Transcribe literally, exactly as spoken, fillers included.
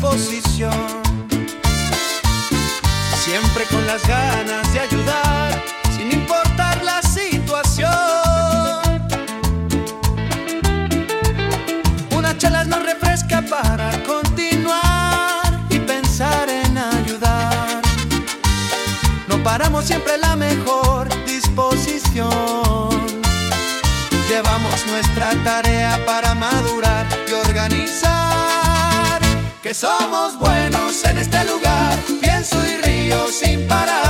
disposición, siempre con las ganas de ayudar, sin importar la situación. Una charla nos refresca para continuar y pensar en ayudar. No paramos, siempre la mejor disposición. Llevamos nuestra tarea para madurar y organizar. Que somos buenos en este lugar, pienso y río sin parar.